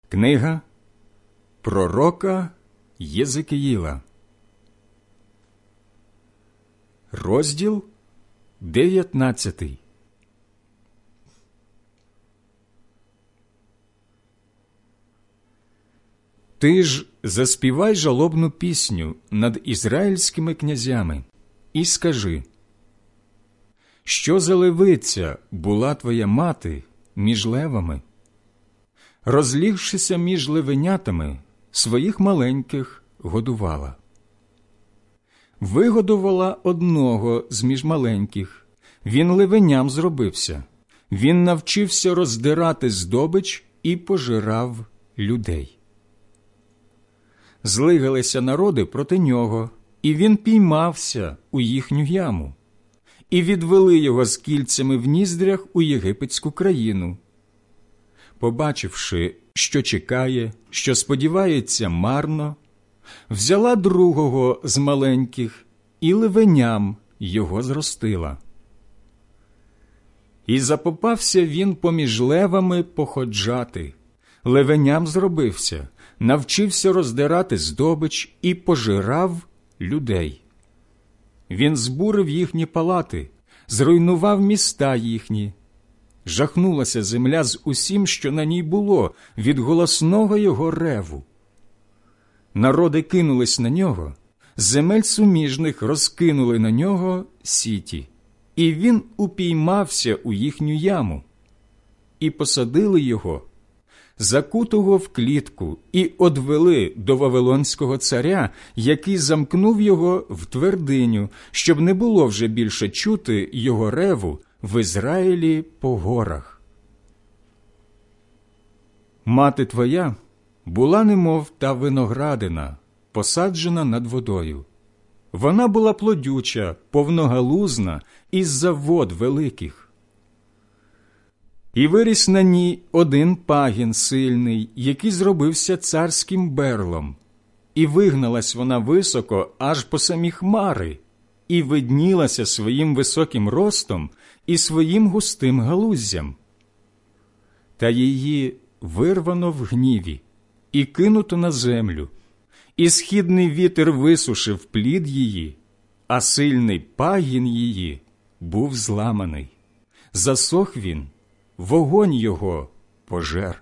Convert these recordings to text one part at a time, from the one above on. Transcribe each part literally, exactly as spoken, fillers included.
Книга пророка Єзекіїла, розділ дев'ятнадцятий. Ти ж заспівай жалобну пісню над ізраїльськими князями і скажи: що за левиця була твоя мати між левами? Розлігшися між левенятами, своїх маленьких годувала. Вигодувала одного з між маленьких, він левеням зробився, він навчився роздирати здобич і пожирав людей. Злигалися народи проти нього, і він піймався у їхню яму, і відвели його з кільцями в ніздрях у єгипетську країну. Побачивши, що чекає, що сподівається марно, взяла другого з маленьких і левеням його зростила. І запопався він поміж левами походжати, левеням зробився, навчився роздирати здобич і пожирав людей. Він збурив їхні палати, зруйнував міста їхні. Жахнулася земля з усім, що на ній було, від голосного його реву. Народи кинулись на нього, земель суміжних розкинули на нього сіті, і він упіймався у їхню яму. І посадили його, закутого в клітку, і одвели до вавилонського царя, який замкнув його в твердиню, щоб не було вже більше чути його реву в Ізраїлі по горах. Мати твоя була немов та виноградина, посаджена над водою. Вона була плодюча, повногалузна, із-за вод великих. І виріс на ній один пагін сильний, який зробився царським берлом. І вигналась вона високо аж по самі хмари, і виднілася своїм високим ростом і своїм густим галуздям. Та її вирвано в гніві і кинуто на землю, і східний вітер висушив плід її, а сильний пагін її був зламаний. Засох він, вогонь його пожер.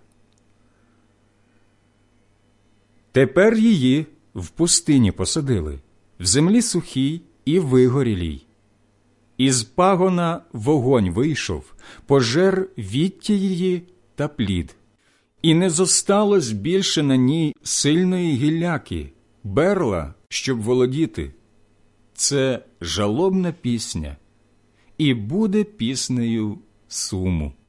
Тепер її в пустині посадили, в землі сухій і вигорілій. Із пагона вогонь вийшов, пожер віття її та плід. І не зосталось більше на ній сильної гілляки, берла, щоб володіти. Це жалобна пісня, і буде піснею суму.